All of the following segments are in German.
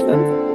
dann.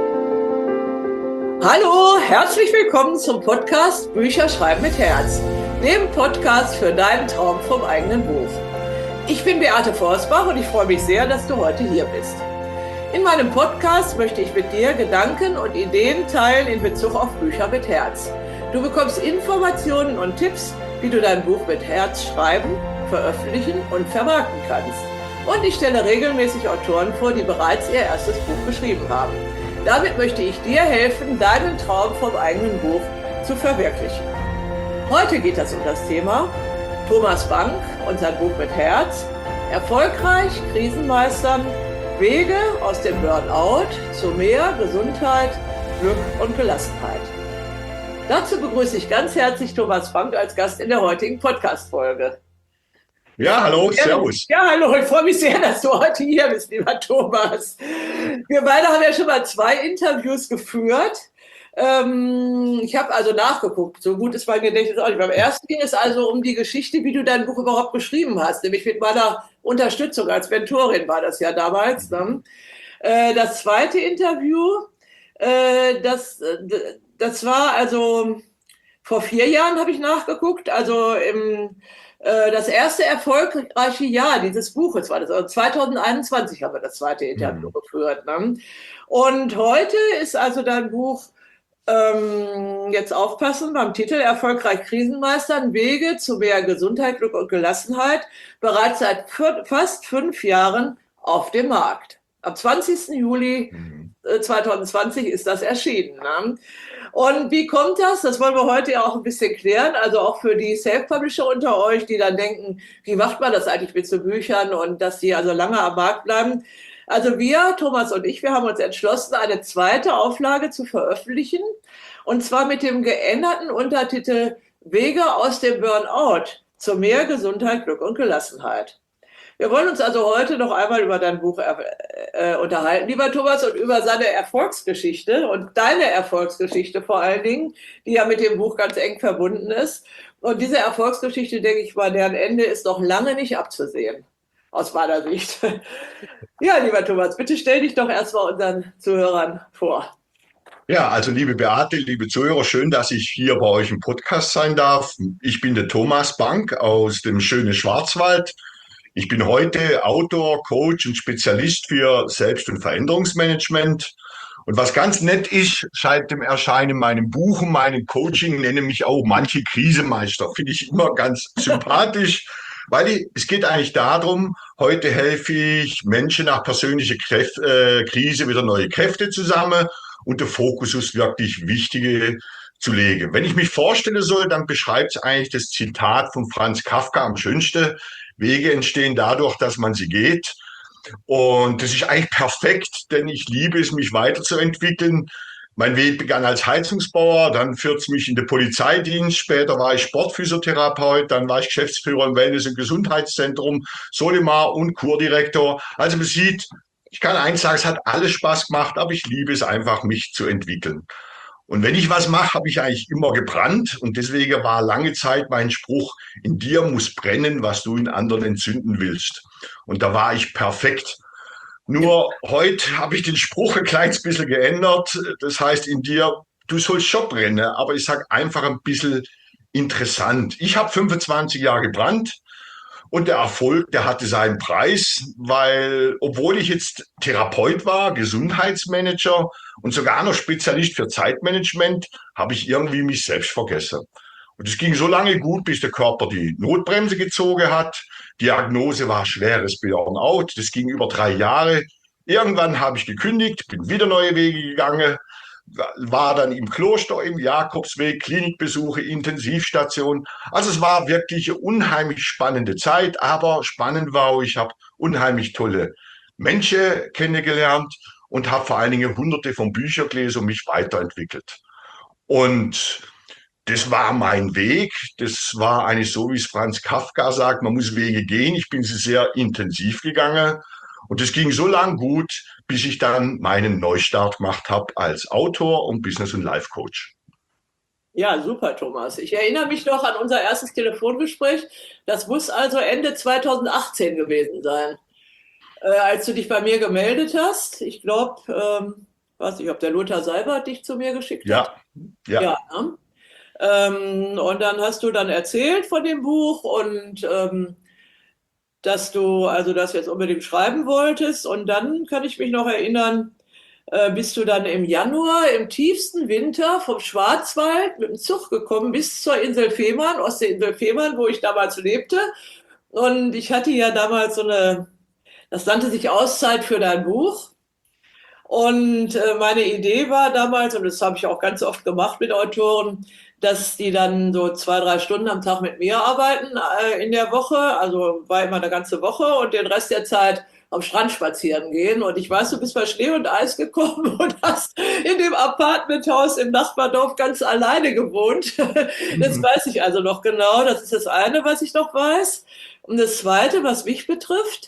Hallo, herzlich willkommen zum Podcast Bücher schreiben mit Herz, dem Podcast für deinen Traum vom eigenen Buch. Ich bin Beate Forsbach und ich freue mich sehr, dass du heute hier bist. In meinem Podcast möchte ich mit dir Gedanken und Ideen teilen in Bezug auf Bücher mit Herz. Du bekommst Informationen und Tipps, wie du dein Buch mit Herz schreiben, veröffentlichen und vermarkten kannst. Und ich stelle regelmäßig Autoren vor, die bereits ihr erstes Buch geschrieben haben. Damit möchte ich dir helfen, deinen Traum vom eigenen Buch zu verwirklichen. Heute geht es um das Thema Thomas Bank und sein Buch mit Herz, erfolgreich Krisen meistern, Wege aus dem Burnout zu mehr Gesundheit, Glück und Gelassenheit. Dazu begrüße ich ganz herzlich Thomas Bank als Gast in der heutigen Podcast-Folge. Ja, hallo, servus. Ja, hallo, ich freue mich sehr, dass du heute hier bist, lieber Thomas. Wir beide haben ja schon mal 2 Interviews geführt. Ich habe also nachgeguckt, so gut ist mein Gedächtnis auch nicht. Beim ersten ging es also um die Geschichte, wie du dein Buch überhaupt geschrieben hast, nämlich mit meiner Unterstützung als Mentorin war das ja damals. Ne? Das zweite Interview, das war also vor 4 Jahren, habe ich nachgeguckt, also das erste erfolgreiche Jahr dieses Buches war das. Also 2021 haben wir das zweite Interview geführt. Ne? Und heute ist also dein Buch, jetzt aufpassen, beim Titel Erfolgreich Krisen meistern, Wege zu mehr Gesundheit, Glück und Gelassenheit, bereits seit fast 5 Jahren auf dem Markt. Am 20. Juli 2020 ist das erschienen. Ne? Und wie kommt das? Das wollen wir heute ja auch ein bisschen klären. Also auch für die Self-Publisher unter euch, die dann denken, wie macht man das eigentlich mit so Büchern und dass die also lange am Markt bleiben. Also wir, Thomas und ich, wir haben uns entschlossen, eine zweite Auflage zu veröffentlichen. Und zwar mit dem geänderten Untertitel Wege aus dem Burnout zu mehr Gesundheit, Glück und Gelassenheit. Wir wollen uns also heute noch einmal über dein Buch unterhalten, lieber Thomas, und über seine Erfolgsgeschichte und deine Erfolgsgeschichte vor allen Dingen, die ja mit dem Buch ganz eng verbunden ist. Und diese Erfolgsgeschichte, denke ich mal, deren Ende ist noch lange nicht abzusehen, aus meiner Sicht. Ja, lieber Thomas, bitte stell dich doch erstmal unseren Zuhörern vor. Ja, also liebe Beate, liebe Zuhörer, schön, dass ich hier bei euch im Podcast sein darf. Ich bin der Thomas Bank aus dem schönen Schwarzwald. Ich bin heute Autor, Coach und Spezialist für Selbst- und Veränderungsmanagement. Und was ganz nett ist, seit dem Erscheinen meinem Buch und meinem Coaching nennen mich auch manche Krisemeister. Finde ich immer ganz sympathisch, weil es geht eigentlich darum, heute helfe ich Menschen nach persönlicher Krise wieder neue Kräfte zusammen und der Fokus ist wirklich Wichtige zu legen. Wenn ich mich vorstellen soll, dann beschreibt es eigentlich das Zitat von Franz Kafka am schönsten. Wege entstehen dadurch, dass man sie geht. Und das ist eigentlich perfekt, denn ich liebe es, mich weiterzuentwickeln. Mein Weg begann als Heizungsbauer, dann führte es mich in den Polizeidienst, später war ich Sportphysiotherapeut, dann war ich Geschäftsführer im Wellness- und Gesundheitszentrum Solimar und Kurdirektor. Also man sieht, ich kann eins sagen, es hat alles Spaß gemacht, aber ich liebe es einfach, mich zu entwickeln. Und wenn ich was mache, habe ich eigentlich immer gebrannt. Und deswegen war lange Zeit mein Spruch, in dir muss brennen, was du in anderen entzünden willst. Und da war ich perfekt. Nur heute habe ich den Spruch ein kleines bisschen geändert. Das heißt, in dir, du sollst schon brennen, aber ich sage einfach ein bisschen interessant. Ich habe 25 Jahre gebrannt. Und der Erfolg, der hatte seinen Preis, weil obwohl ich jetzt Therapeut war, Gesundheitsmanager und sogar noch Spezialist für Zeitmanagement, habe ich irgendwie mich selbst vergessen. Und es ging so lange gut, bis der Körper die Notbremse gezogen hat. Diagnose war schweres Burnout. Das ging über 3 Jahre. Irgendwann habe ich gekündigt, bin wieder neue Wege gegangen, war dann im Kloster, im Jakobsweg, Klinikbesuche, Intensivstation. Also es war wirklich eine unheimlich spannende Zeit, aber spannend war auch, ich habe unheimlich tolle Menschen kennengelernt und habe vor allen Dingen hunderte von Büchern gelesen und mich weiterentwickelt. Und das war mein Weg. Das war eigentlich so, wie es Franz Kafka sagt, man muss Wege gehen. Ich bin sie sehr intensiv gegangen. Und es ging so lang gut, bis ich dann meinen Neustart gemacht habe als Autor und Business- und Life-Coach. Ja, super, Thomas. Ich erinnere mich noch an unser erstes Telefongespräch. Das muss also Ende 2018 gewesen sein. als du dich bei mir gemeldet hast. Ich glaube, weiß nicht, ob der Lothar Seibert dich zu mir geschickt hat. Ja, ja. Ja, ne? Und dann hast du dann erzählt von dem Buch und dass du also das jetzt unbedingt schreiben wolltest. Und dann kann ich mich noch erinnern, bist du dann im Januar, im tiefsten Winter vom Schwarzwald mit dem Zug gekommen bis zur Insel Fehmarn, Ostseeinsel Fehmarn, wo ich damals lebte. Und ich hatte ja damals so eine, das nannte sich Auszeit für dein Buch. Und meine Idee war damals, und das habe ich auch ganz oft gemacht mit Autoren, dass die dann so 2, 3 Stunden am Tag mit mir arbeiten in der Woche. Also war immer eine ganze Woche und den Rest der Zeit am Strand spazieren gehen. Und ich weiß, du bist bei Schnee und Eis gekommen und hast in dem Apartmenthaus im Nachbardorf ganz alleine gewohnt. Das Mhm. weiß ich also noch genau. Das ist das eine, was ich noch weiß. Und das zweite, was mich betrifft,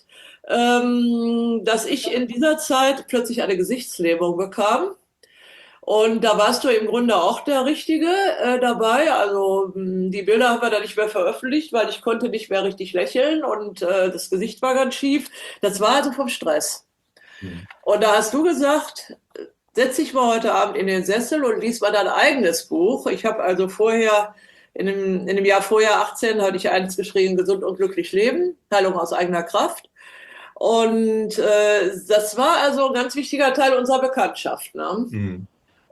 dass ich in dieser Zeit plötzlich eine Gesichtslähmung bekam. Und da warst du im Grunde auch der Richtige dabei. Also die Bilder haben wir da nicht mehr veröffentlicht, weil ich konnte nicht mehr richtig lächeln und das Gesicht war ganz schief. Das war also vom Stress. Mhm. Und da hast du gesagt, setz dich mal heute Abend in den Sessel und lies mal dein eigenes Buch. Ich habe also vorher, in dem Jahr vorher 18, hatte ich eins geschrieben, Gesund und glücklich leben, Heilung aus eigener Kraft. Und das war also ein ganz wichtiger Teil unserer Bekanntschaft. Ne? Mhm.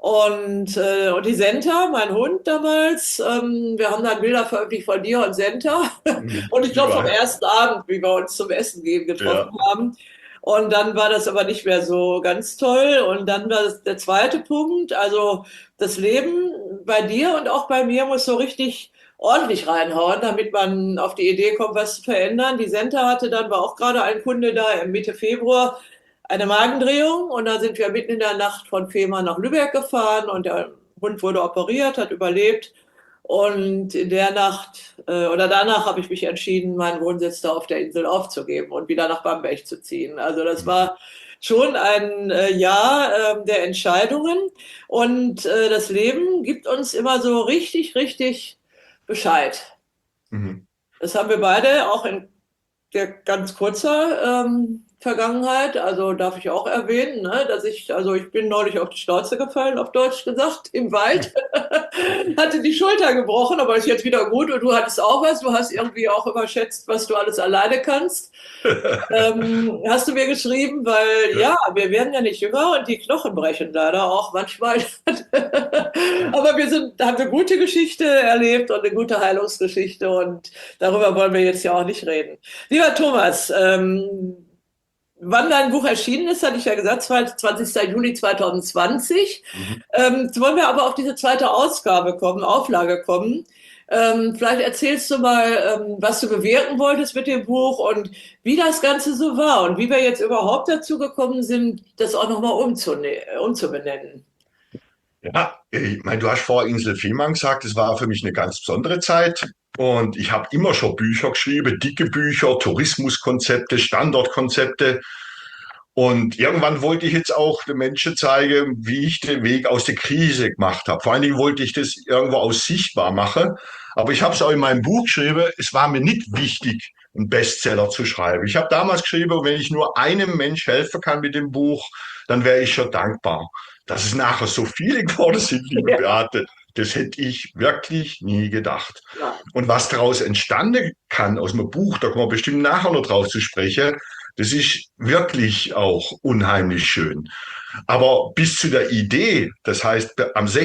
Und die Senta, mein Hund damals, wir haben dann Bilder veröffentlicht von dir und Senta. Mhm. Und ich glaube vom Ja, ersten Abend, wie wir uns zum Essen gehen getroffen ja. haben. Und dann war das aber nicht mehr so ganz toll. Und dann war das der zweite Punkt. Also das Leben bei dir und auch bei mir muss so richtig ordentlich reinhauen, damit man auf die Idee kommt, was zu verändern. Die Senta hatte dann, war auch gerade ein Kunde da im Mitte Februar, eine Magendrehung und da sind wir mitten in der Nacht von Fehmarn nach Lübeck gefahren und der Hund wurde operiert, hat überlebt. Und in der Nacht oder danach habe ich mich entschieden, meinen Wohnsitz da auf der Insel aufzugeben und wieder nach Bamberg zu ziehen. Also das war schon ein Jahr der Entscheidungen und das Leben gibt uns immer so richtig, richtig Bescheid. Mhm. Das haben wir beide auch in der ganz kurzer Vergangenheit, also darf ich auch erwähnen, ne, dass also ich bin neulich auf die Schnauze gefallen, auf Deutsch gesagt, im Wald, hatte die Schulter gebrochen, aber ist jetzt wieder gut und du hattest auch was, du hast irgendwie auch überschätzt, was du alles alleine kannst. Hast du mir geschrieben, weil Ja. ja, wir werden ja nicht jünger und die Knochen brechen leider auch manchmal. Aber haben eine gute Geschichte erlebt und eine gute Heilungsgeschichte und darüber wollen wir jetzt ja auch nicht reden. Lieber Thomas, wann dein Buch erschienen ist, hatte ich ja gesagt, 20. Juli 2020. Mhm. Jetzt wollen wir aber auf diese zweite Ausgabe kommen, Auflage kommen. Vielleicht erzählst du mal, was du bewirken wolltest mit dem Buch und wie das Ganze so war und wie wir jetzt überhaupt dazu gekommen sind, das auch nochmal umzubenennen. Ja, ich meine, du hast vor Insel Fehmarn gesagt, es war für mich eine ganz besondere Zeit. Und ich habe immer schon Bücher geschrieben, dicke Bücher, Tourismuskonzepte, Standortkonzepte. Und irgendwann wollte ich jetzt auch den Menschen zeigen, wie ich den Weg aus der Krise gemacht habe. Vor allen Dingen wollte ich das irgendwo aus sichtbar machen. Aber ich habe es auch in meinem Buch geschrieben, es war mir nicht wichtig, einen Bestseller zu schreiben. Ich habe damals geschrieben, wenn ich nur einem Mensch helfen kann mit dem Buch, dann wäre ich schon dankbar. Dass es nachher so viele geworden sind, liebe Ja, Beate, das hätte ich wirklich nie gedacht. nein. Und was daraus entstanden kann aus dem Buch, da kommen wir bestimmt nachher noch drauf zu sprechen, das ist wirklich auch unheimlich schön. Aber bis zu der Idee, das heißt, am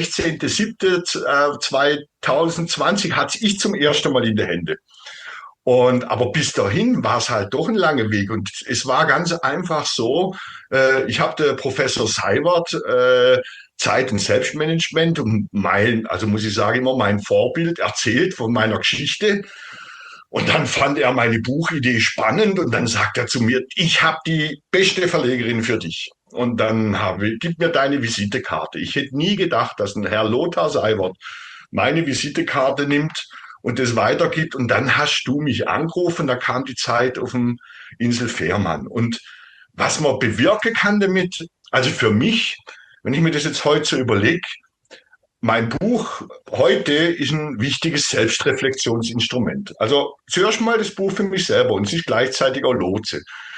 16.07.2020 hatte ich zum ersten Mal in der Hände. Aber bis dahin war es halt doch ein langer Weg. Und es war ganz einfach so, ich habe der Professor Seibert Zeit- und Selbstmanagement und also muss ich sagen, immer mein Vorbild erzählt von meiner Geschichte. Und dann fand er meine Buchidee spannend und dann sagt er zu mir, ich habe die beste Verlegerin für dich. Und dann gib mir deine Visitekarte. Ich hätte nie gedacht, dass ein Herr Lothar Seibert meine Visitekarte nimmt und das weitergibt. Und dann hast du mich angerufen, da kam die Zeit auf dem Insel Fehmarn. Und was man bewirken kann damit, also für mich, wenn ich mir das jetzt heute so überlege, mein Buch heute ist ein wichtiges Selbstreflexionsinstrument. Also zuerst mal das Buch für mich selber und es ist gleichzeitig auch Lotse.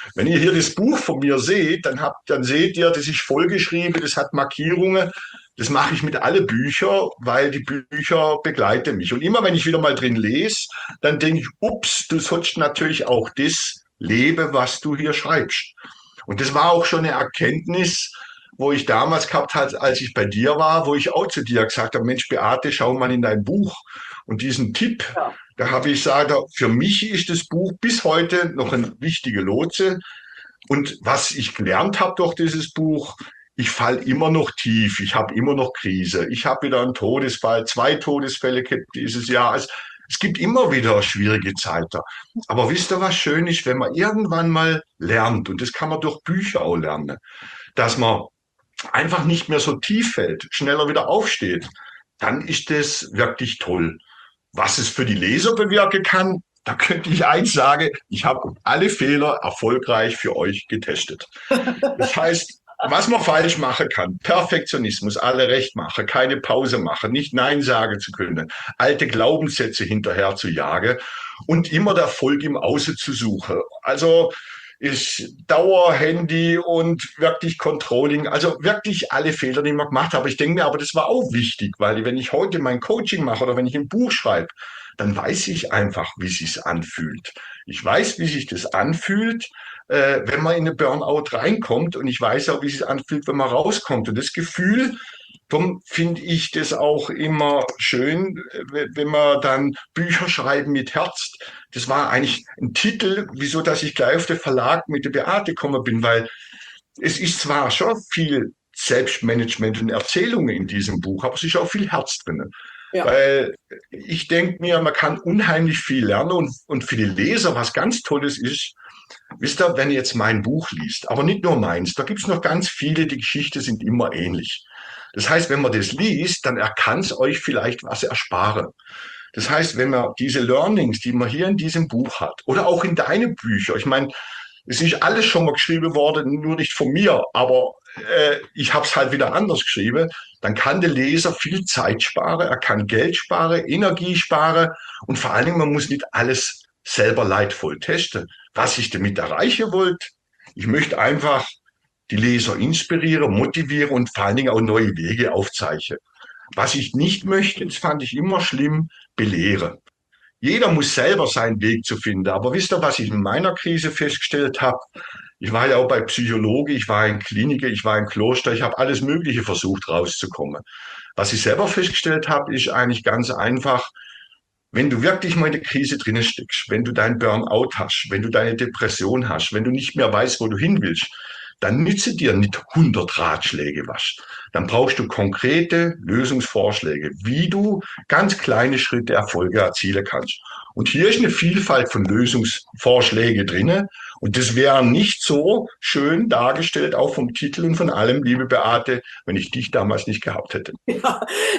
Wenn ihr hier das Buch von mir seht, dann seht ihr, das ist vollgeschrieben, das hat Markierungen. Das mache ich mit alle Bücher, weil die Bücher begleiten mich. Und immer wenn ich wieder mal drin lese, dann denke ich, ups, du sollst natürlich auch das leben, was du hier schreibst. Und das war auch schon eine Erkenntnis, wo ich damals gehabt habe, als ich bei dir war, wo ich auch zu dir gesagt habe, Mensch, Beate, schau mal in dein Buch. Und diesen Tipp, Ja. da habe ich gesagt, für mich ist das Buch bis heute noch ein wichtiger Lotse. Und was ich gelernt habe durch dieses Buch, ich falle immer noch tief, ich habe immer noch Krise, ich habe wieder einen Todesfall, 2 Todesfälle gehabt dieses Jahr. Es gibt immer wieder schwierige Zeiten. Aber wisst ihr, was schön ist, wenn man irgendwann mal lernt, und das kann man durch Bücher auch lernen, dass man einfach nicht mehr so tief fällt, schneller wieder aufsteht, dann ist das wirklich toll. Was es für die Leser bewirken kann, da könnte ich eins sagen, ich habe alle Fehler erfolgreich für euch getestet. Das heißt, was man falsch machen kann, Perfektionismus, alle recht machen, keine Pause machen, nicht Nein sagen zu können, alte Glaubenssätze hinterher zu jagen und immer der Erfolg im Außen zu suchen. Also ist Dauerhandy und wirklich Controlling, also wirklich alle Fehler, die man gemacht hat. Aber ich denke mir, aber das war auch wichtig, weil wenn ich heute mein Coaching mache oder wenn ich ein Buch schreibe, dann weiß ich einfach, wie es sich anfühlt. Ich weiß, wie sich das anfühlt, wenn man in eine Burnout reinkommt und ich weiß auch, wie es sich anfühlt, wenn man rauskommt. Und das Gefühl, darum finde ich das auch immer schön, wenn man dann Bücher schreiben mit Herz. Das war eigentlich ein Titel, wieso dass ich gleich auf den Verlag mit der Beate gekommen bin, weil es ist zwar schon viel Selbstmanagement und Erzählungen in diesem Buch, aber es ist auch viel Herz drin. Ja. Weil ich denke mir, man kann unheimlich viel lernen und für die Leser was ganz Tolles ist, wisst ihr, wenn ihr jetzt mein Buch liest, aber nicht nur meins, da gibt es noch ganz viele, die Geschichten sind immer ähnlich. Das heißt, wenn man das liest, dann kann es euch vielleicht was ersparen. Das heißt, wenn man diese Learnings, die man hier in diesem Buch hat, oder auch in deinen Büchern, ich meine, es ist alles schon mal geschrieben worden, nur nicht von mir, aber ich habe es halt wieder anders geschrieben, dann kann der Leser viel Zeit sparen, er kann Geld sparen, Energie sparen und vor allen Dingen, man muss nicht alles selber leidvoll testen. Was ich damit erreichen wollte, ich möchte einfach die Leser inspirieren, motivieren und vor allen Dingen auch neue Wege aufzeichnen. Was ich nicht möchte, das fand ich immer schlimm, belehren. Jeder muss selber seinen Weg zu finden. Aber wisst ihr, was ich in meiner Krise festgestellt habe? Ich war ja auch bei Psychologe, ich war in Kliniken, ich war in Kloster, ich habe alles Mögliche versucht rauszukommen. Was ich selber festgestellt habe, ist eigentlich ganz einfach, wenn du wirklich mal in der Krise drinnen steckst, wenn du deinen Burnout hast, wenn du deine Depression hast, wenn du nicht mehr weißt, wo du hin willst, dann nütze dir nicht 100 Ratschläge was. Dann brauchst du konkrete Lösungsvorschläge, wie du ganz kleine Schritte Erfolge erzielen kannst. Und hier ist eine Vielfalt von Lösungsvorschlägen drinne. Und das wäre nicht so schön dargestellt, auch vom Titel und von allem, liebe Beate, wenn ich dich damals nicht gehabt hätte. Ja,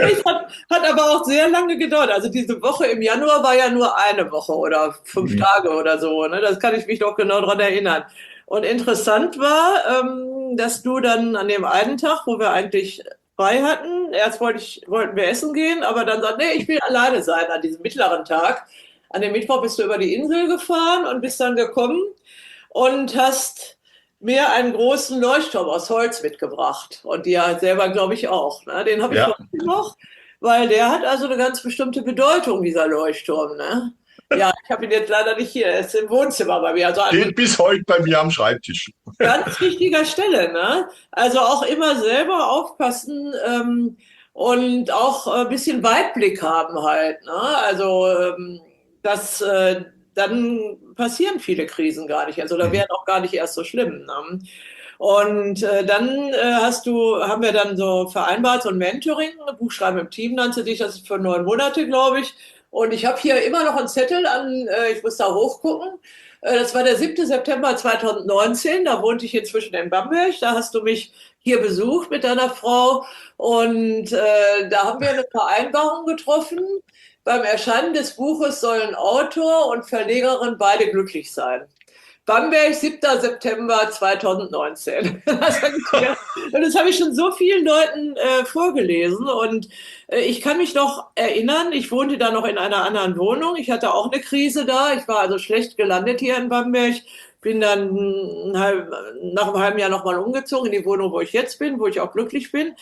hat aber auch sehr lange gedauert. Also diese Woche im Januar war ja nur eine Woche oder 5 Tage oder so. Ne? Das kann ich mich noch genau dran erinnern. Und interessant war, dass du dann an dem einen Tag, wo wir eigentlich frei hatten, erst wollten wir essen gehen, aber dann sagst, nee, ich will alleine sein an diesem mittleren Tag. An dem Mittwoch bist du über die Insel gefahren und bist dann gekommen und hast mir einen großen Leuchtturm aus Holz mitgebracht. Und dir selber, glaube ich, auch. Ne? Den habe ich Ja, heute noch, weil der hat also eine ganz bestimmte Bedeutung, dieser Leuchtturm. Ne? Ja, ich habe ihn jetzt leider nicht hier. Er ist im Wohnzimmer bei mir. Also an steht bis heute bei mir am Schreibtisch. ganz wichtiger Stelle. Ne? Also auch immer selber aufpassen und auch ein bisschen Weitblick haben halt. Ne? Also dann passieren viele Krisen gar nicht. Also da Mhm. wären auch gar nicht erst so schlimm. Ne? Und dann haben wir dann so vereinbart, so ein Mentoring, Buchschreiben im Team nannte sich, das ist für 9 Monate, glaube ich. Und ich habe hier immer noch einen Zettel ich muss da hochgucken. Das war der 7. September 2019, da wohnte ich inzwischen in Bamberg. Da hast du mich hier besucht mit deiner Frau. Und da haben wir eine Vereinbarung getroffen. Beim Erscheinen des Buches sollen Autor und Verlegerin beide glücklich sein. Bamberg, 7. September 2019. Und das habe ich schon so vielen Leuten vorgelesen. Und ich kann mich noch erinnern, ich wohnte da noch in einer anderen Wohnung. Ich hatte auch eine Krise da. Ich war also schlecht gelandet hier in Bamberg, bin dann nach einem halben Jahr nochmal umgezogen in die Wohnung, wo ich jetzt bin, wo ich auch glücklich bin.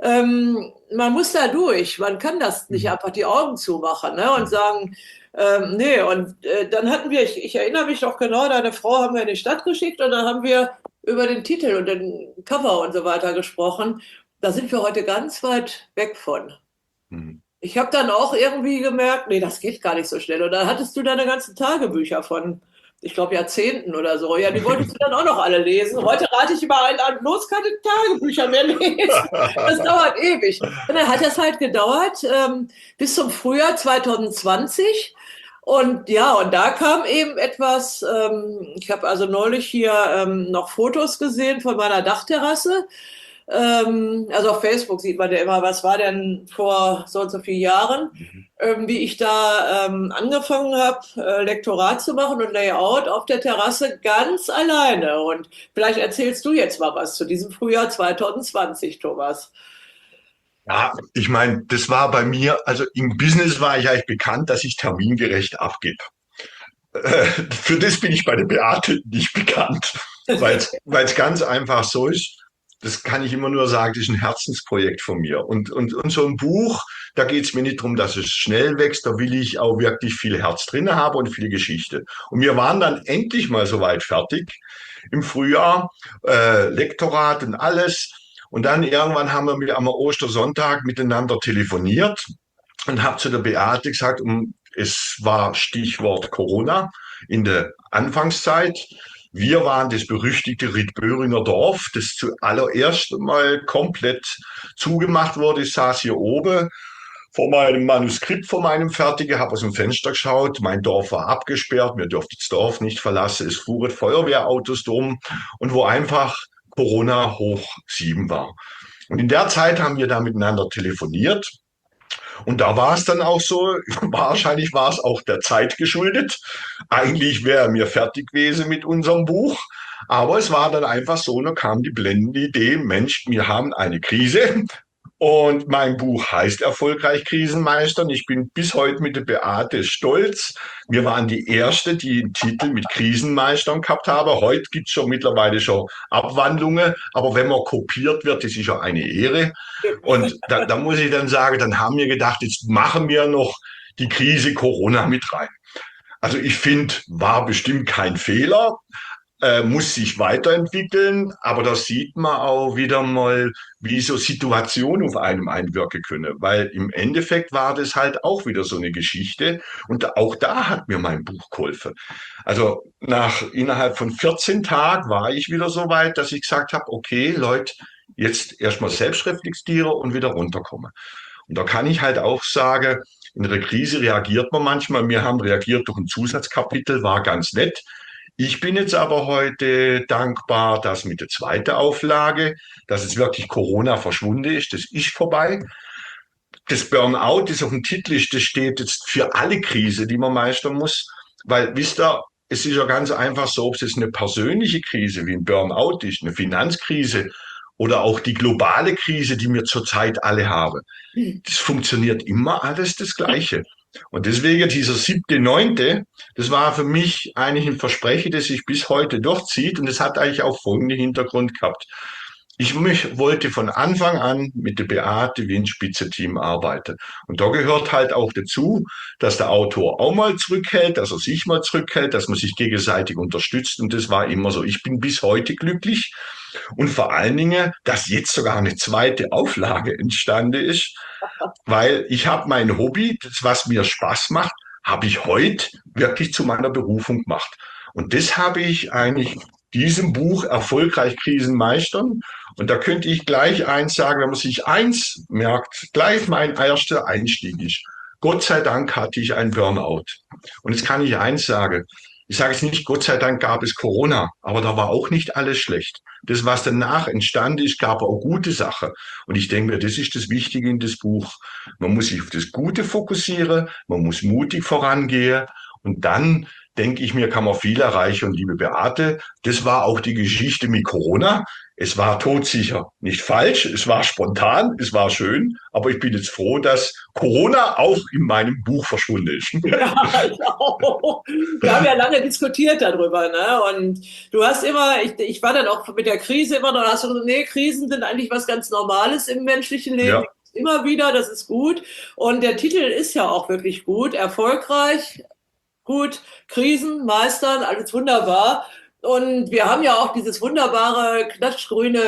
Man muss da durch. Man kann das nicht einfach die Augen zumachen, ne, und sagen, nee. Und dann hatten wir, ich erinnere mich noch genau, deine Frau haben wir in die Stadt geschickt und dann haben wir über den Titel und den Cover und so weiter gesprochen. Da sind wir heute ganz weit weg von. Mhm. Ich habe dann auch irgendwie gemerkt, nee, das geht gar nicht so schnell. Und dann hattest du deine ganzen Tagebücher von, ich glaube, Jahrzehnten oder so. Ja, die wolltest du dann auch noch alle lesen. Heute rate ich immer einen an, bloß keine Tagebücher mehr lesen. Das dauert ewig. Und dann hat das halt gedauert bis zum Frühjahr 2020. Und ja, und da kam eben etwas, ich habe also neulich hier noch Fotos gesehen von meiner Dachterrasse. Also auf Facebook sieht man ja immer, was war denn vor so und so vielen Jahren, wie ich da angefangen habe, Lektorat zu machen und Layout auf der Terrasse ganz alleine. Und vielleicht erzählst du jetzt mal was zu diesem Frühjahr 2020, Thomas. Ja, ich meine, das war bei mir, also im Business war ich eigentlich bekannt, dass ich termingerecht abgebe. Für das bin ich bei der Beate nicht bekannt, weil es ganz einfach so ist. Das kann ich immer nur sagen, das ist ein Herzensprojekt von mir. Und so ein Buch, da geht es mir nicht darum, dass es schnell wächst, da will ich auch wirklich viel Herz drin haben und viel Geschichte. Und wir waren dann endlich mal soweit fertig im Frühjahr, Lektorat und alles. Und dann irgendwann haben wir am Ostersonntag miteinander telefoniert und habe zu der Beate gesagt, es war Stichwort Corona in der Anfangszeit. Wir waren das berüchtigte Riedböhringer Dorf, das zuallererst mal komplett zugemacht wurde. Ich saß hier oben vor meinem Manuskript, vor meinem Fertigen, habe aus dem Fenster geschaut. Mein Dorf war abgesperrt, wir durften das Dorf nicht verlassen. Es fuhren Feuerwehrautos drum und wo einfach Corona hoch 7 war. Und in der Zeit haben wir da miteinander telefoniert. Und da war es dann auch so, wahrscheinlich war es auch der Zeit geschuldet. Eigentlich wäre mir fertig gewesen mit unserem Buch. Aber es war dann einfach so, da kam die blendende Idee, Mensch, wir haben eine Krise. Und mein Buch heißt Erfolgreich Krisenmeistern. Ich bin bis heute mit der Beate stolz. Wir waren die Erste, die einen Titel mit Krisenmeistern gehabt haben. Heute gibt es schon mittlerweile schon Abwandlungen. Aber wenn man kopiert wird, das ist ja eine Ehre. Und da muss ich dann sagen, dann haben wir gedacht, jetzt machen wir noch die Krise Corona mit rein. Also ich finde, war bestimmt kein Fehler, muss sich weiterentwickeln, aber da sieht man auch wieder mal, wie so Situationen auf einem einwirken können, weil im Endeffekt war das halt auch wieder so eine Geschichte und auch da hat mir mein Buch geholfen. Also innerhalb von 14 Tagen war ich wieder so weit, dass ich gesagt habe, okay, Leute, jetzt erstmal selbst reflektiere und wieder runterkommen. Und da kann ich halt auch sagen, in der Krise reagiert man manchmal. Wir haben reagiert durch ein Zusatzkapitel, war ganz nett. Ich bin jetzt aber heute dankbar, dass mit der zweiten Auflage, dass jetzt wirklich Corona verschwunden ist, das ist vorbei. Das Burnout, das auf dem Titel ist, das steht jetzt für alle Krise, die man meistern muss. Weil, wisst ihr, es ist ja ganz einfach so, ob es jetzt eine persönliche Krise wie ein Burnout ist, eine Finanzkrise oder auch die globale Krise, die wir zurzeit alle haben. Das funktioniert immer alles das Gleiche. Und deswegen dieser 7.9., das war für mich eigentlich ein Versprechen, das sich bis heute durchzieht. Und das hat eigentlich auch folgenden Hintergrund gehabt. Ich wollte von Anfang an mit der Beate wie ein Spitzenteam arbeiten. Und da gehört halt auch dazu, dass der Autor auch mal zurückhält, dass er sich mal zurückhält, dass man sich gegenseitig unterstützt. Und das war immer so. Ich bin bis heute glücklich. Und vor allen Dingen, dass jetzt sogar eine zweite Auflage entstanden ist, weil ich habe mein Hobby, das, was mir Spaß macht, habe ich heute wirklich zu meiner Berufung gemacht. Und das habe ich eigentlich diesem Buch Erfolgreich Krisen meistern. Und da könnte ich gleich eins sagen, wenn man sich eins merkt, gleich mein erster Einstieg ist. Gott sei Dank hatte ich ein Burnout. Und jetzt kann ich eins sagen. Ich sage es nicht, Gott sei Dank gab es Corona, aber da war auch nicht alles schlecht. Das, was danach entstanden ist, gab auch gute Sachen. Und ich denke mir, das ist das Wichtige in das Buch. Man muss sich auf das Gute fokussieren, man muss mutig vorangehen und dann denke ich mir, kann man viel erreichen. Und liebe Beate, das war auch die Geschichte mit Corona. Es war todsicher nicht falsch, es war spontan, es war schön, aber ich bin jetzt froh, dass Corona auch in meinem Buch verschwunden ist. Ja, ich auch. Wir haben ja lange diskutiert darüber, ne? Und du hast immer, ich war dann auch mit der Krise immer noch, hast du gesagt, nee, Krisen sind eigentlich was ganz Normales im menschlichen Leben. Ja, Immer wieder, das ist gut. Und der Titel ist ja auch wirklich gut, erfolgreich, gut, Krisen meistern, alles wunderbar. Und wir haben ja auch dieses wunderbare knatschgrüne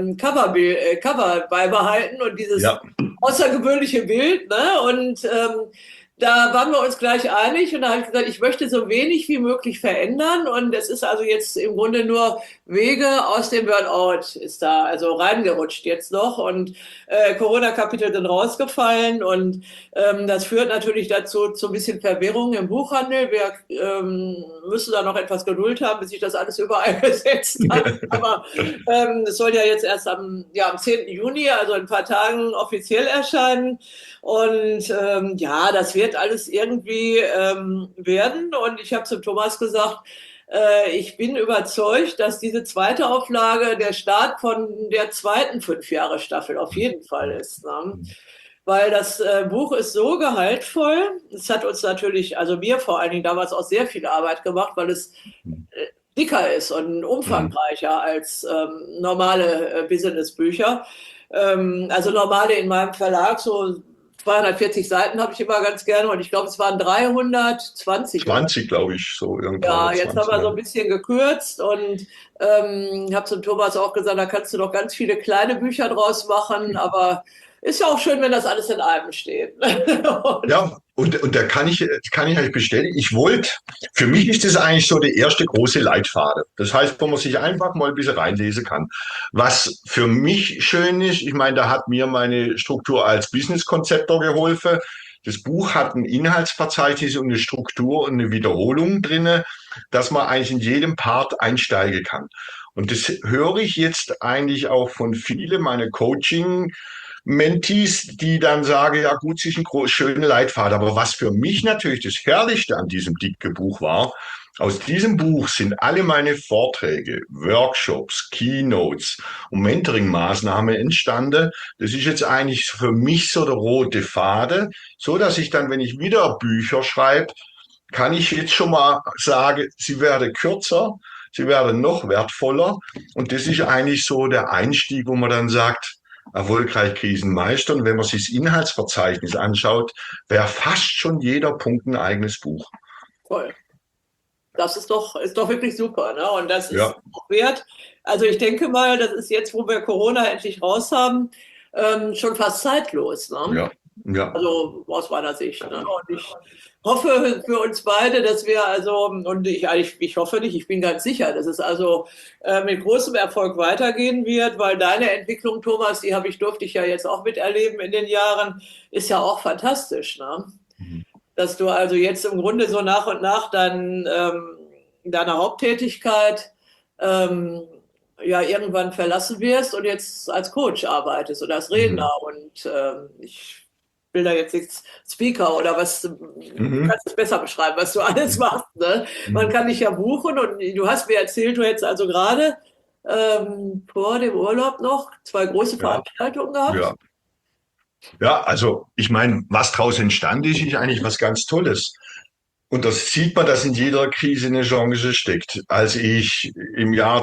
Cover beibehalten und dieses ja. außergewöhnliche Bild. Ne? Und da waren wir uns gleich einig und da habe ich gesagt, ich möchte so wenig wie möglich verändern. Und es ist also jetzt im Grunde nur Wege aus dem Burnout ist da also reingerutscht jetzt noch. Und Corona-Kapitel sind rausgefallen und das führt natürlich dazu zu ein bisschen Verwirrung im Buchhandel. Wir müssen da noch etwas Geduld haben, bis sich das alles überall gesetzt hat. Aber es soll ja jetzt erst am 10. Juni, also in ein paar Tagen, offiziell erscheinen. Und ja, das wird alles irgendwie werden. Und ich habe zum Thomas gesagt, ich bin überzeugt, dass diese zweite Auflage der Start von der zweiten 5-Jahre-Staffel auf jeden Fall ist. Ne? Weil das Buch ist so gehaltvoll. Es hat uns natürlich, also mir vor allen Dingen damals auch sehr viel Arbeit gemacht, weil es dicker ist und umfangreicher als normale Businessbücher. Also normale in meinem Verlag, so 240 Seiten habe ich immer ganz gerne und ich glaube, es waren 320. 20, glaube ich, so irgendwann. Ja, jetzt 20, haben wir so ein bisschen gekürzt und habe zum Thomas auch gesagt, da kannst du noch ganz viele kleine Bücher draus machen, aber ist ja auch schön, wenn das alles in einem steht. Ja, und da kann ich euch bestätigen, für mich ist das eigentlich so der erste große Leitfaden. Das heißt, wo man sich einfach mal ein bisschen reinlesen kann. Was für mich schön ist, ich meine, da hat mir meine Struktur als Business-Konzeptor geholfen. Das Buch hat ein Inhaltsverzeichnis und eine Struktur und eine Wiederholung drinne, dass man eigentlich in jedem Part einsteigen kann. Und das höre ich jetzt eigentlich auch von vielen meiner Mentees, die dann sagen, ja gut, sich einen schönen Leitfaden. Aber was für mich natürlich das Herrlichste an diesem dicken Buch war, aus diesem Buch sind alle meine Vorträge, Workshops, Keynotes und Mentoring-Maßnahmen entstanden. Das ist jetzt eigentlich für mich so der rote Faden, so dass ich dann, wenn ich wieder Bücher schreibe, kann ich jetzt schon mal sagen, sie werden kürzer, sie werden noch wertvoller. Und das ist eigentlich so der Einstieg, wo man dann sagt, erfolgreich Krisen meistern. Wenn man sich das Inhaltsverzeichnis anschaut, wäre fast schon jeder Punkt ein eigenes Buch. Toll. Das ist doch wirklich super, ne? Und das ist Ja, auch wert. Also ich denke mal, das ist jetzt, wo wir Corona endlich raus haben, schon fast zeitlos, ne? ja, ja. Also aus meiner Sicht. Ne? Und ich hoffe für uns beide, dass wir also, und ich hoffe nicht, ich bin ganz sicher, dass es also mit großem Erfolg weitergehen wird, weil deine Entwicklung, Thomas, durfte ich ja jetzt auch miterleben in den Jahren, ist ja auch fantastisch, ne? Dass du also jetzt im Grunde so nach und nach deine Haupttätigkeit ja irgendwann verlassen wirst und jetzt als Coach arbeitest oder als Redner und ich will da jetzt nicht Speaker oder was, du kannst es besser beschreiben, was du alles machst. Ne? Man kann dich ja buchen und du hast mir erzählt, du hättest also gerade vor dem Urlaub noch 2 große Veranstaltungen gehabt. Ja. Ja, also ich meine, was daraus entstanden ist, ist eigentlich was ganz Tolles. Und das sieht man, dass in jeder Krise eine Chance steckt. Als ich im Jahr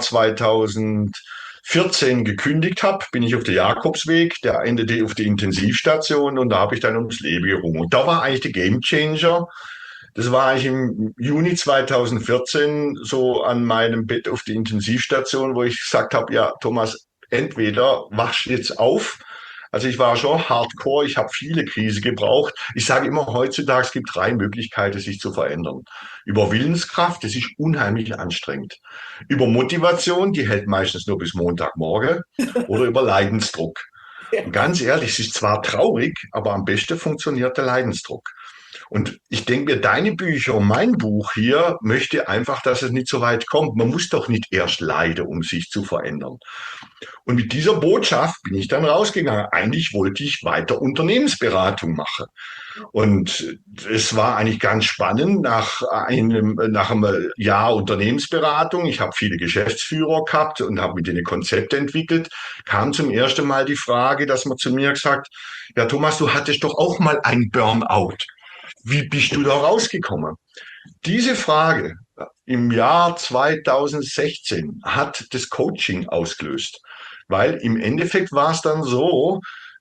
2014 gekündigt habe, bin ich auf der Jakobsweg, der endete auf der Intensivstation und da habe ich dann ums Leben gerungen. Und da war eigentlich der Gamechanger. Das war eigentlich im Juni 2014 so an meinem Bett auf der Intensivstation, wo ich gesagt habe, ja, Thomas, entweder wachst du jetzt auf. Also ich war schon hardcore, ich habe viele Krisen gebraucht. Ich sage immer heutzutage, es gibt 3 Möglichkeiten, sich zu verändern. Über Willenskraft, das ist unheimlich anstrengend. Über Motivation, die hält meistens nur bis Montagmorgen. Oder über Leidensdruck. Und ganz ehrlich, es ist zwar traurig, aber am besten funktioniert der Leidensdruck. Und ich denke mir, deine Bücher und mein Buch hier möchte einfach, dass es nicht so weit kommt. Man muss doch nicht erst leiden, um sich zu verändern. Und mit dieser Botschaft bin ich dann rausgegangen. Eigentlich wollte ich weiter Unternehmensberatung machen. Und es war eigentlich ganz spannend nach einem Jahr Unternehmensberatung. Ich habe viele Geschäftsführer gehabt und habe mit denen Konzepte entwickelt. Kam zum ersten Mal die Frage, dass man zu mir gesagt, ja Thomas, du hattest doch auch mal ein Burnout. Wie bist du da rausgekommen? Diese Frage im Jahr 2016 hat das Coaching ausgelöst, weil im Endeffekt war es dann so,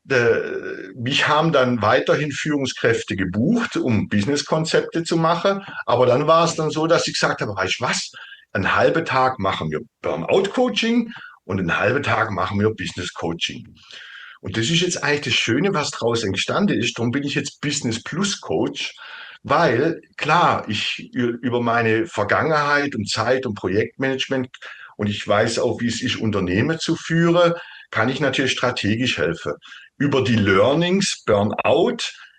mich haben dann weiterhin Führungskräfte gebucht, um Businesskonzepte zu machen, aber dann war es dann so, dass ich gesagt habe, weißt du was, einen halben Tag machen wir Burnout-Coaching und einen halben Tag machen wir Business-Coaching. Und das ist jetzt eigentlich das Schöne, was daraus entstanden ist. Darum bin ich jetzt Business Plus Coach, weil klar, ich über meine Vergangenheit und Zeit und Projektmanagement und ich weiß auch, wie es ist, Unternehmen zu führen, kann ich natürlich strategisch helfen. Über die Learnings, Burnout,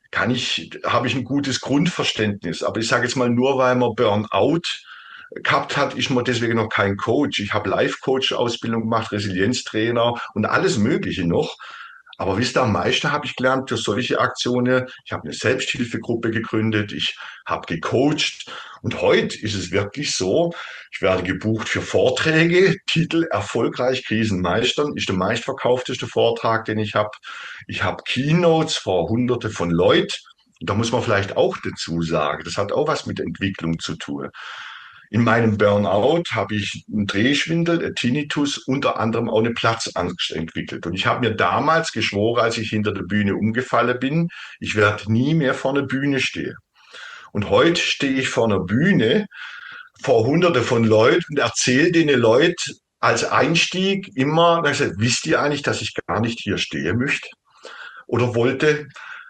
habe ich ein gutes Grundverständnis. Aber ich sage jetzt mal, nur weil man Burnout gehabt hat, ist man deswegen noch kein Coach. Ich habe Life-Coach-Ausbildung gemacht, Resilienztrainer und alles Mögliche noch. Aber wisst ihr, am meisten habe ich gelernt durch solche Aktionen. Ich habe eine Selbsthilfegruppe gegründet, ich habe gecoacht und heute ist es wirklich so, ich werde gebucht für Vorträge, Titel Erfolgreich Krisen meistern, ist der meistverkaufteste Vortrag, den ich habe. Ich habe Keynotes vor Hunderte von Leuten. Da muss man vielleicht auch dazu sagen, das hat auch was mit Entwicklung zu tun. In meinem Burnout habe ich einen Drehschwindel, einen Tinnitus, unter anderem auch eine Platzangst entwickelt. Und ich habe mir damals geschworen, als ich hinter der Bühne umgefallen bin, ich werde nie mehr vor einer Bühne stehen. Und heute stehe ich vor einer Bühne, vor Hunderte von Leuten und erzähle denen Leuten als Einstieg immer, wisst ihr eigentlich, dass ich gar nicht hier stehen möchte oder wollte?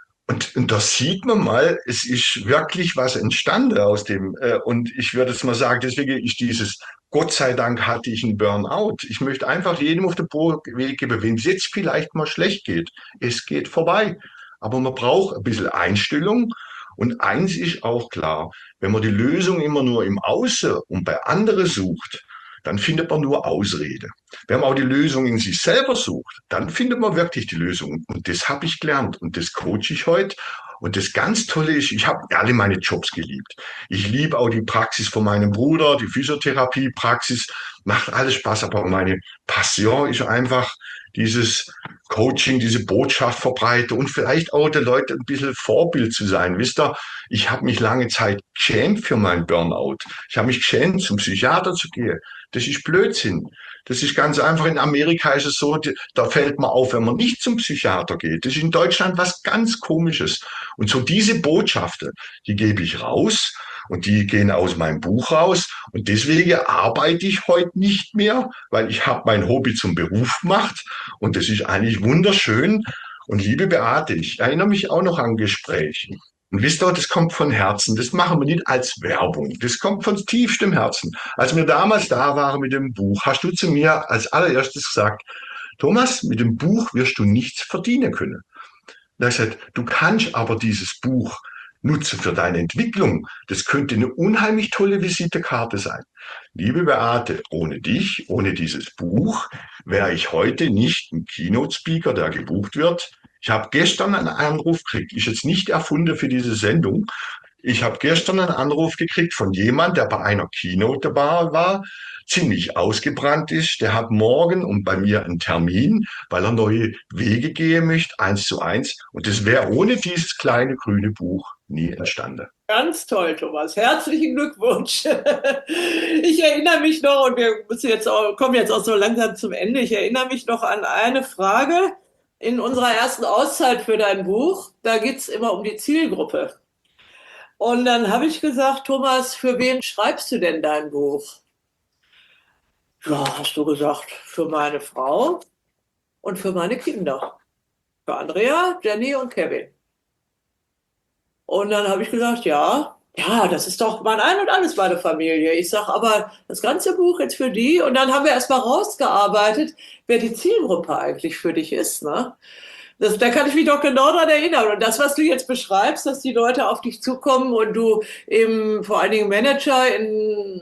Und da sieht man mal, es ist wirklich was entstanden aus dem. Und ich würde jetzt mal sagen, deswegen ist dieses, Gott sei Dank hatte ich einen Burnout. Ich möchte einfach jedem auf den Weg geben, wem es jetzt vielleicht mal schlecht geht. Es geht vorbei. Aber man braucht ein bisschen Einstellung. Und eins ist auch klar, wenn man die Lösung immer nur im Außen und bei anderen sucht, dann findet man nur Ausrede. Wenn man auch die Lösung in sich selber sucht, dann findet man wirklich die Lösung. Und das habe ich gelernt und das coache ich heute. Und das ganz Tolle ist, ich habe alle meine Jobs geliebt. Ich liebe auch die Praxis von meinem Bruder, die Physiotherapie-Praxis, macht alles Spaß. Aber meine Passion ist einfach dieses Coaching, diese Botschaft verbreiten und vielleicht auch den Leuten ein bisschen Vorbild zu sein. Wisst ihr, ich habe mich lange Zeit geschämt für meinen Burnout. Ich habe mich geschämt, zum Psychiater zu gehen. Das ist Blödsinn. Das ist ganz einfach. In Amerika ist es so, da fällt man auf, wenn man nicht zum Psychiater geht. Das ist in Deutschland was ganz Komisches. Und so diese Botschaften, die gebe ich raus und die gehen aus meinem Buch raus. Und deswegen arbeite ich heute nicht mehr, weil ich habe mein Hobby zum Beruf gemacht. Und das ist eigentlich wunderschön. Und liebe Beate, ich erinnere mich auch noch an Gespräche. Und wisst ihr, das kommt von Herzen. Das machen wir nicht als Werbung. Das kommt von tiefstem Herzen. Als wir damals da waren mit dem Buch, hast du zu mir als allererstes gesagt, Thomas, mit dem Buch wirst du nichts verdienen können. Da habe ich gesagt, du kannst aber dieses Buch nutzen für deine Entwicklung. Das könnte eine unheimlich tolle Visitekarte sein. Liebe Beate, ohne dich, ohne dieses Buch, wäre ich heute nicht ein Keynote-Speaker, der gebucht wird. Ich habe gestern einen Anruf gekriegt, ist jetzt nicht erfunden für diese Sendung. Ich habe gestern einen Anruf gekriegt von jemand, der bei einer Keynote dabei war, ziemlich ausgebrannt ist. Der hat morgen und bei mir einen Termin, weil er neue Wege gehen möchte, 1:1. Und das wäre ohne dieses kleine grüne Buch nie entstanden. Ganz toll, Thomas. Herzlichen Glückwunsch. Ich erinnere mich noch, und wir müssen jetzt auch, kommen jetzt auch so langsam zum Ende. Ich erinnere mich noch an eine Frage in unserer ersten Auszeit für dein Buch. Da geht es immer um die Zielgruppe. Und dann habe ich gesagt, Thomas, für wen schreibst du denn dein Buch? Ja, hast du gesagt, für meine Frau und für meine Kinder. Für Andrea, Jenny und Kevin. Und dann habe ich gesagt, ja, das ist doch mein Ein und alles meine Familie. Ich sage, aber das ganze Buch jetzt für die. Und dann haben wir erst mal rausgearbeitet, wer die Zielgruppe eigentlich für dich ist. Ne? Da kann ich mich doch genau daran erinnern. Und das, was du jetzt beschreibst, dass die Leute auf dich zukommen und du eben vor allen Dingen Manager in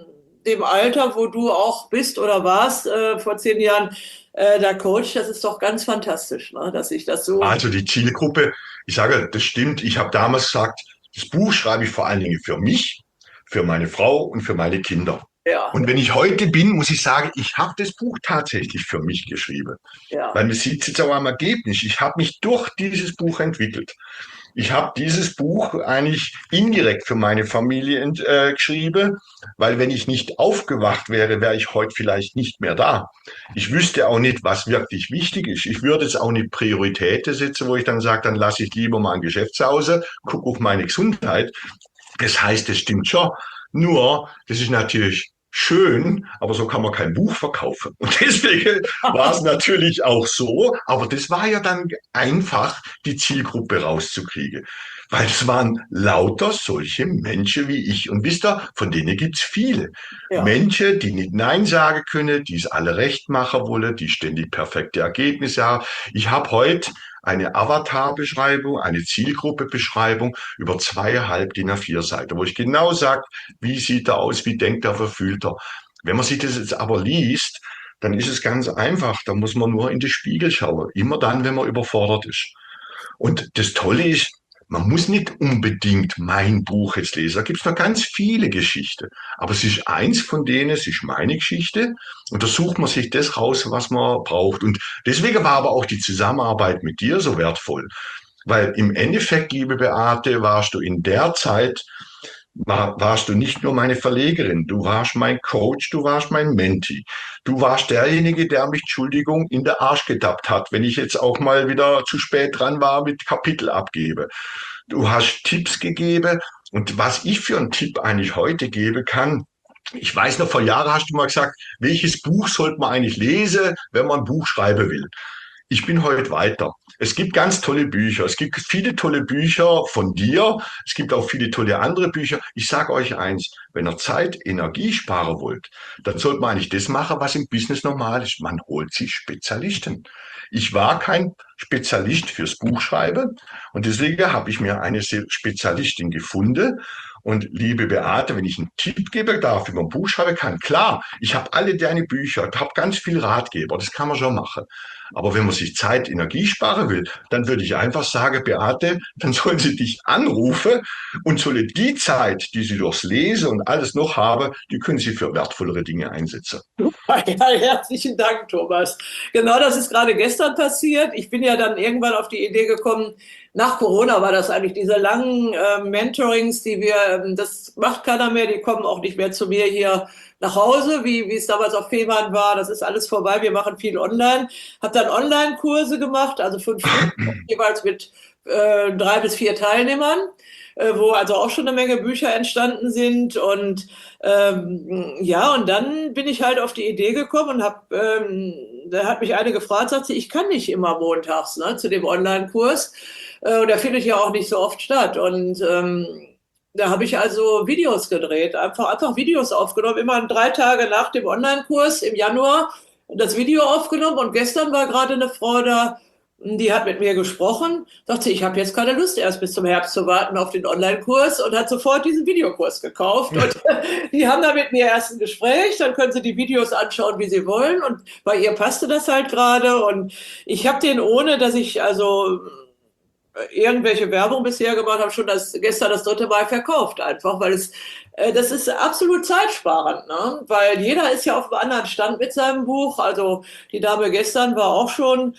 dem Alter, wo du auch bist oder warst, vor 10 Jahren, da Coach, das ist doch ganz fantastisch, ne? Dass ich das so, Also die Zielgruppe, ich sage, das stimmt. Ich habe damals gesagt, das Buch schreibe ich vor allen Dingen für mich, für meine Frau und für meine Kinder. ja, Und wenn ich heute bin, muss ich sagen, ich habe das Buch tatsächlich für mich geschrieben. ja, Weil man sieht es jetzt auch am Ergebnis. Ich habe mich durch dieses Buch entwickelt. Ich habe dieses Buch eigentlich indirekt für meine Familie geschrieben, weil wenn ich nicht aufgewacht wäre, wäre ich heute vielleicht nicht mehr da. Ich wüsste auch nicht, was wirklich wichtig ist. Ich würde jetzt auch nicht Prioritäten setzen, wo ich dann sage, dann lasse ich lieber mal ein Geschäft zu Hause, gucke auf meine Gesundheit. Das heißt, das stimmt schon. Nur, das ist natürlich schön, aber so kann man kein Buch verkaufen. Und deswegen war es natürlich auch so, aber das war ja dann einfach, die Zielgruppe rauszukriegen. Weil es waren lauter solche Menschen wie ich. Und wisst ihr, von denen gibt's viele. ja. Menschen, die nicht Nein sagen können, die es alle recht machen wollen, die ständig perfekte Ergebnisse haben. Ich habe heute eine Avatar-Beschreibung, eine Zielgruppe-Beschreibung über 2,5 DIN A4 Seiten, wo ich genau sage, wie sieht er aus, wie denkt er, verfühlt er. Wenn man sich das jetzt aber liest, dann ist es ganz einfach. Da muss man nur in den Spiegel schauen. Immer dann, wenn man überfordert ist. Und das Tolle ist, man muss nicht unbedingt mein Buch jetzt lesen. Da gibt es noch ganz viele Geschichten. Aber es ist eins von denen, es ist meine Geschichte. Und da sucht man sich das raus, was man braucht. Und deswegen war aber auch die Zusammenarbeit mit dir so wertvoll. Weil im Endeffekt, liebe Beate, warst du in der Zeit, warst du nicht nur meine Verlegerin, du warst mein Coach, du warst mein Mentee. Du warst derjenige, der mich, Entschuldigung, in den Arsch getappt hat, wenn ich jetzt auch mal wieder zu spät dran war mit Kapitel abgebe. Du hast Tipps gegeben und was ich für einen Tipp eigentlich heute geben kann, ich weiß noch, vor Jahren hast du mal gesagt, welches Buch sollte man eigentlich lesen, wenn man ein Buch schreiben will. Ich bin heute weiter. Es gibt ganz tolle Bücher. Es gibt viele tolle Bücher von dir. Es gibt auch viele tolle andere Bücher. Ich sage euch eins, wenn ihr Zeit, Energie sparen wollt, dann sollte man eigentlich das machen, was im Business normal ist. Man holt sich Spezialisten. Ich war kein Spezialist fürs Buchschreiben und deswegen habe ich mir eine Spezialistin gefunden. Und liebe Beate, wenn ich einen Tipp geben darf, wie man ein Buch schreiben kann, klar, ich habe alle deine Bücher, habe ganz viel Ratgeber, das kann man schon machen. Aber wenn man sich Zeit, Energie sparen will, dann würde ich einfach sagen, Beate, dann sollen sie dich anrufen und solle die Zeit, die sie durchs Lesen und alles noch haben, die können sie für wertvollere Dinge einsetzen. Ja, herzlichen Dank, Thomas. Genau, das ist gerade gestern passiert. Ich bin ja dann irgendwann auf die Idee gekommen, nach Corona war das eigentlich, diese langen Mentorings, die wir, das macht keiner mehr, die kommen auch nicht mehr zu mir hier nach Hause, wie es damals auf Fehmarn war. Das ist alles vorbei, wir machen viel online. Habe dann Online-Kurse gemacht, also 5 Stunden, jeweils mit 3 bis 4 Teilnehmern, wo also auch schon eine Menge Bücher entstanden sind. Und ja, und dann bin ich halt auf die Idee gekommen und da hat mich eine gefragt, sagt sie, ich kann nicht immer montags, ne, zu dem Online-Kurs. Und der findet ja auch nicht so oft statt. Und da habe ich also Videos gedreht, einfach Videos aufgenommen, immer 3 Tage nach dem Online-Kurs im Januar das Video aufgenommen. Und gestern war gerade eine Frau da, die hat mit mir gesprochen, sagte, ich habe jetzt keine Lust, erst bis zum Herbst zu warten auf den Online-Kurs und hat sofort diesen Videokurs gekauft. Und die haben da mit mir erst ein Gespräch, dann können sie die Videos anschauen, wie sie wollen. Und bei ihr passte das halt gerade. Und ich habe den, ohne dass ich also irgendwelche Werbung bisher gemacht habe, schon gestern das 3. Mal verkauft, einfach, weil das ist absolut zeitsparend, ne? Weil jeder ist ja auf einem anderen Stand mit seinem Buch. Also die Dame gestern war auch schon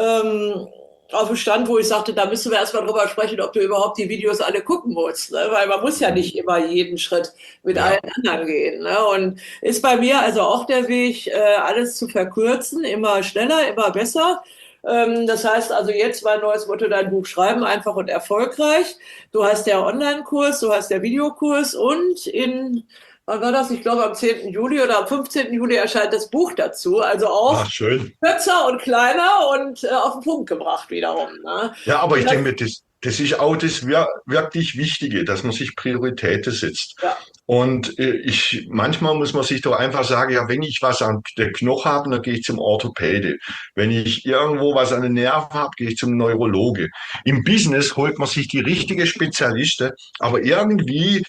auf dem Stand, wo ich sagte, da müssen wir erstmal drüber sprechen, ob du überhaupt die Videos alle gucken musst, ne? Weil man muss ja nicht immer jeden Schritt mit allen anderen gehen, ne? Und ist bei mir also auch der Weg, alles zu verkürzen, immer schneller, immer besser. Das heißt also jetzt mein neues Motto, dein Buch schreiben, einfach und erfolgreich. Du hast der Online-Kurs, du hast der Videokurs und wann war das? Ich glaube am 10. Juli oder am 15. Juli erscheint das Buch dazu. Also auch Schön. kürzer und kleiner und auf den Punkt gebracht wiederum, ne? Ja, aber ich denke, das ist auch das wirklich Wichtige, dass man sich Prioritäten setzt. Ja. Und manchmal muss man sich doch einfach sagen, ja, wenn ich was an der Knochen habe, dann gehe ich zum Orthopäde. Wenn ich irgendwo was an den Nerven habe, gehe ich zum Neurologe. Im Business holt man sich die richtige Spezialisten, aber irgendwie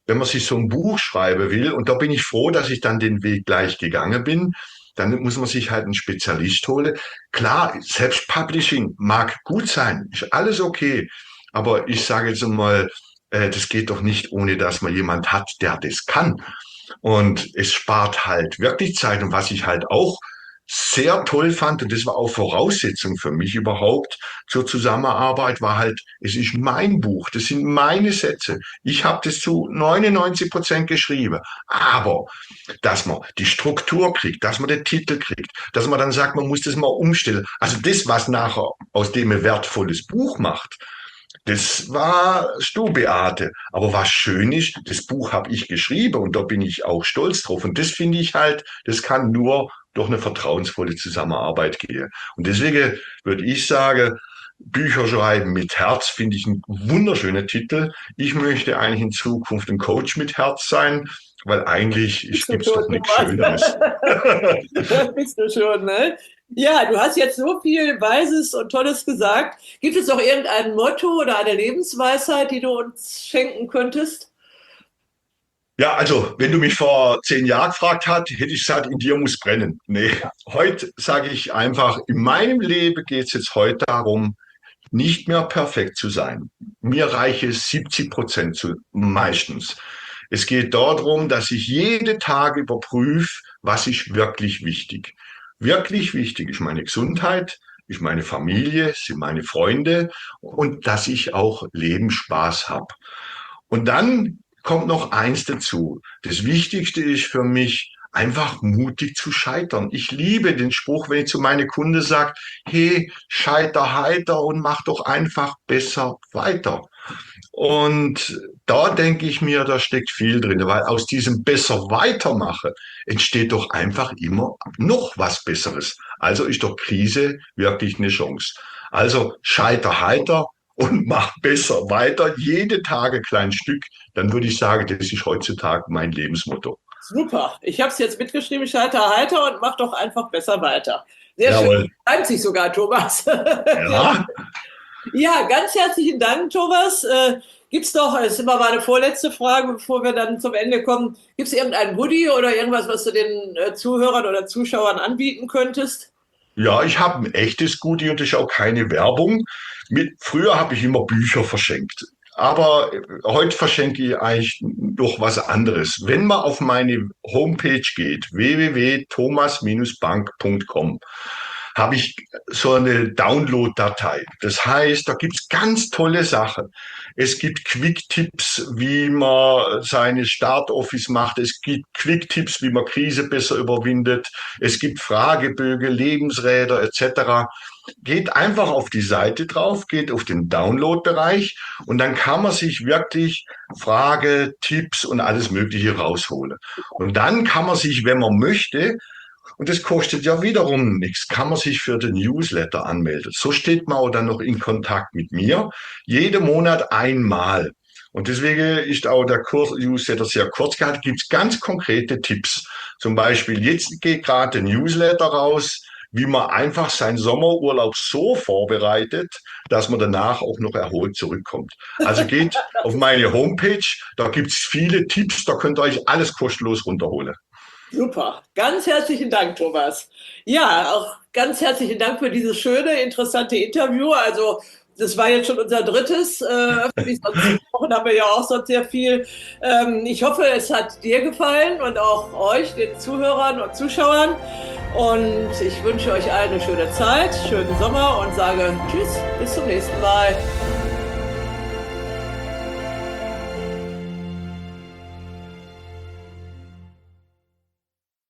wenn man sich so ein Buch schreiben will, und da bin ich froh, dass ich dann den Weg gleich gegangen bin, dann muss man sich halt einen Spezialist holen. Klar, Selbstpublishing mag gut sein, ist alles okay. Aber ich sage jetzt mal, das geht doch nicht, ohne dass man jemand hat, der das kann. Und es spart halt wirklich Zeit. Und was ich halt auch sehr toll fand, und das war auch Voraussetzung für mich überhaupt zur Zusammenarbeit, war halt, es ist mein Buch, das sind meine Sätze. Ich habe das zu 99% geschrieben. Aber, dass man die Struktur kriegt, dass man den Titel kriegt, dass man dann sagt, man muss das mal umstellen. Also das, was nachher aus dem ein wertvolles Buch macht, das war Beate. Aber was schön ist, das Buch habe ich geschrieben und da bin ich auch stolz drauf. Und das finde ich halt, das kann nur durch eine vertrauensvolle Zusammenarbeit gehen. Und deswegen würde ich sagen, Bücher schreiben mit Herz finde ich ein wunderschöner Titel. Ich möchte eigentlich in Zukunft ein Coach mit Herz sein, weil eigentlich gibt es doch nichts Schöneres. Das bist du schon, ne? Ja, du hast jetzt so viel Weises und Tolles gesagt. Gibt es noch irgendein Motto oder eine Lebensweisheit, die du uns schenken könntest? Ja, also, wenn du mich vor 10 Jahren gefragt hast, hätte ich gesagt, in dir muss brennen. Nee, heute sage ich einfach, in meinem Leben geht es jetzt heute darum, nicht mehr perfekt zu sein. Mir reiche 70% zu, meistens. Es geht darum, dass ich jeden Tag überprüfe, was ist wirklich wichtig. Wirklich wichtig ist meine Gesundheit, ist meine Familie, sind meine Freunde und dass ich auch Lebensspaß habe. Und dann kommt noch eins dazu. Das Wichtigste ist für mich, einfach mutig zu scheitern. Ich liebe den Spruch, wenn ich zu meinen Kunden sage, hey, scheiter heiter und mach doch einfach besser weiter. Und da denke ich mir, da steckt viel drin, weil aus diesem besser weitermachen entsteht doch einfach immer noch was Besseres. Also ist doch Krise wirklich eine Chance. Also scheiter heiter und mach besser weiter, jede Tage ein kleines Stück, dann würde ich sagen, das ist heutzutage mein Lebensmotto. Super. Ich habe es jetzt mitgeschrieben, scheiter heiter und mach doch einfach besser weiter. Sehr Jawohl. schön. Reimt sich sogar, Thomas. Ja. Ja, ganz herzlichen Dank, Thomas. Gibt's doch, das ist immer meine vorletzte Frage, bevor wir dann zum Ende kommen. Gibt es irgendein Goodie oder irgendwas, was du den Zuhörern oder Zuschauern anbieten könntest? Ja, ich habe ein echtes Goodie und das ist auch keine Werbung. Früher habe ich immer Bücher verschenkt. Aber heute verschenke ich eigentlich doch was anderes. Wenn man auf meine Homepage geht, www.thomas-bank.com, habe ich so eine Download-Datei. Das heißt, da gibt's ganz tolle Sachen. Es gibt Quick-Tipps, wie man seine Start-Office macht. Es gibt Quick-Tipps, wie man Krise besser überwindet. Es gibt Fragebögen, Lebensräder etc. Geht einfach auf die Seite drauf, geht auf den Download-Bereich und dann kann man sich wirklich Frage, Tipps und alles Mögliche rausholen. Und dann kann man sich, wenn man möchte, und das kostet ja wiederum nichts, kann man sich für den Newsletter anmelden. So steht man auch dann noch in Kontakt mit mir, jeden Monat einmal. Und deswegen ist auch der Newsletter sehr kurz gehalten, gibt es ganz konkrete Tipps. Zum Beispiel, jetzt geht gerade der Newsletter raus, wie man einfach seinen Sommerurlaub so vorbereitet, dass man danach auch noch erholt zurückkommt. Also geht auf meine Homepage, da gibt es viele Tipps, da könnt ihr euch alles kostenlos runterholen. Super. Ganz herzlichen Dank, Thomas. Ja, auch ganz herzlichen Dank für dieses schöne, interessante Interview. Also, das war jetzt schon unser drittes. Öffentlich gesprochen haben wir ja auch sonst sehr viel. Ich hoffe, es hat dir gefallen und auch euch, den Zuhörern und Zuschauern. Und ich wünsche euch allen eine schöne Zeit, schönen Sommer und sage Tschüss, bis zum nächsten Mal.